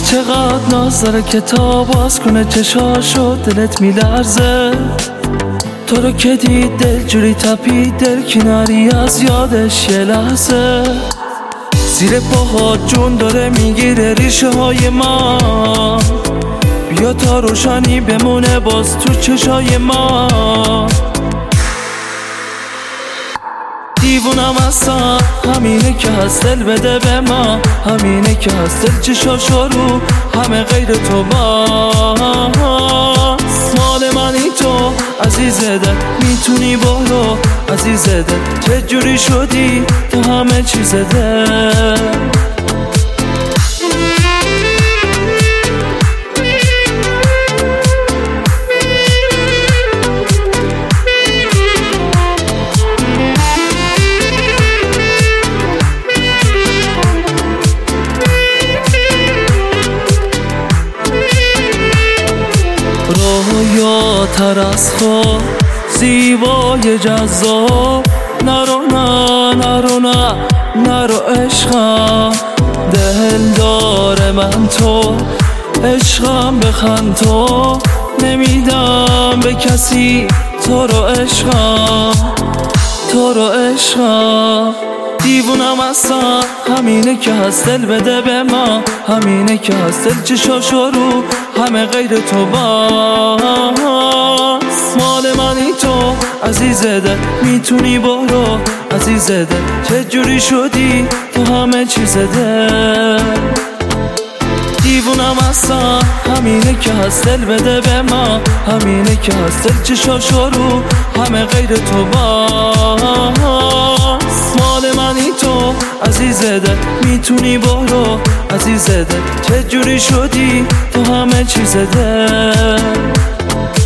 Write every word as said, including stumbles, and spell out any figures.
چقدر ناز داره کتاب باز کنه چشاشو، دلت میلرزه تو رو که دید دل جوری تپید، دل کناری از یادش یه لحظه. زیر پاها جون داره میگیره ریشه های ما، بیا تا روشنی بمونه باز تو چشای ما. دیوونم هستم همینه که هست، دل بده به ما همینه که هست، دل چشاشو رو همه غیر تو باست. مال منی تو عزیز دل، میتونی برو عزیز دل، چه جوری شدی تو همه چیز دل. رویاتر از خواب زیبای جذاب، نرو نه نرو نه نرو عشقم، دل داره من تو عشقم، بخند تو نمیدم به کسی تو رو عشقم تو رو عشقم. دیوونم هستم همینه که هست، دل بده به ما همینه که هست، دل چشاشو رو همه غیر تو باست. مال منی تو عزیز دل، میتونی برو عزیز دل، چه جوری شدی تو همه چیز دل. دیوونم هستم همینه که هست، دل بده به ما همینه که هست، دل چشاشو رو همه غیر تو باست. مال منی تو عزیز دل، میتونی برو عزیز دل، چه جوری شدی تو همه چیز دل.